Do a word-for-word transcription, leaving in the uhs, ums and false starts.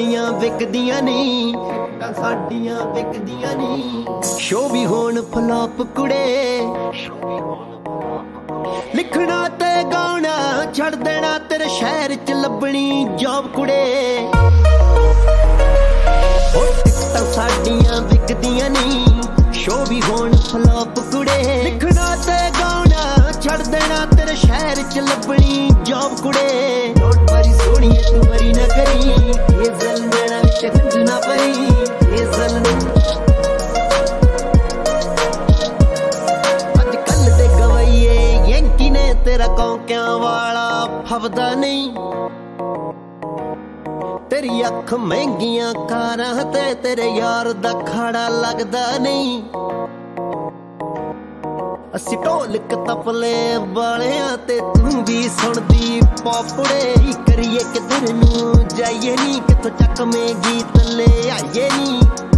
ਸਾਡੀਆਂ ਵਿਕਦੀਆਂ ਨਹੀਂ, ਟਿਕਟਾਂ ਸਾਡੀਆਂ ਵਿਕਦੀਆਂ ਨਹੀਂ। ਸ਼ੋ ਵੀ ਹੋਣ ਫਲॉप ਕੁੜੇ, ਲਿਖਣਾ ਤੇ ਗਾਉਣਾ ਛੱਡ ਦੇਣਾ, ਤੇਰੇ ਸ਼ਹਿਰ ਚ ਲੱਭਣੀ ਜੌਬ ਕੁੜੇ। ਹੋ ਟਿਕਟਾਂ ਸਾਡੀਆਂ ਵਿਕਦੀਆਂ ਨਹੀਂ, ਸ਼ੋ ਵੀ ਹੋਣ ਫਲॉप ਕੁੜੇ, ਲਿਖਣਾ ਤੇ ਗਾਉਣਾ ਛੱਡ ਦੇਣਾ, ਤੇਰੇ ਸ਼ਹਿਰ ਚ ਲੱਭਣੀ ਜੌਬ ਕੁੜੇ। ਡੋਂਟ ਵਰੀ ਸੋਹਣੀਏ ਤੂੰ ਵਰੀ ਨਾ ਕਰੀ, ਇਹ ਜ਼ਲ ਮੇਰਾ ਵਿੱਚ ਹੰਝ ਨਾ ਪਈ, ਇਹ ਜ਼ਲ ਅੱਜ ਕੱਲ ਦੇ ਗਵਾਈਏ ਯੈਂਕੀ ਨੇ ਤੇਰਾ ਕੌਂਕਿਆਂ ਵਾਲਾ ਫੱਬਦਾ ਨਹੀਂ। ਤੇਰੀ ਅੱਖ ਮਹਿੰਗੀਆਂ ਕਾਰਾਂ ਤੇ ਤੇਰੇ ਯਾਰ ਦਾ ਖਾੜਾ ਲੱਗਦਾ ਨਹੀਂ। ਅਸੀਂ ਢੋਲਕ ਤਪਲੇ ਵਾਲਿਆਂ ਤੇ ਤੂੰ ਵੀ ਸੁਣਦੀ ਪੋਪੜੇ। ਕਰੀਏ ਕਿਧਰ ਨੂੰ ਜਾਈਏ ਨੀ, ਕਿੱਥੋਂ ਚੱਕਵੇਂ ਗੀਤ ਲੈ ਆਈਏ ਨੀ।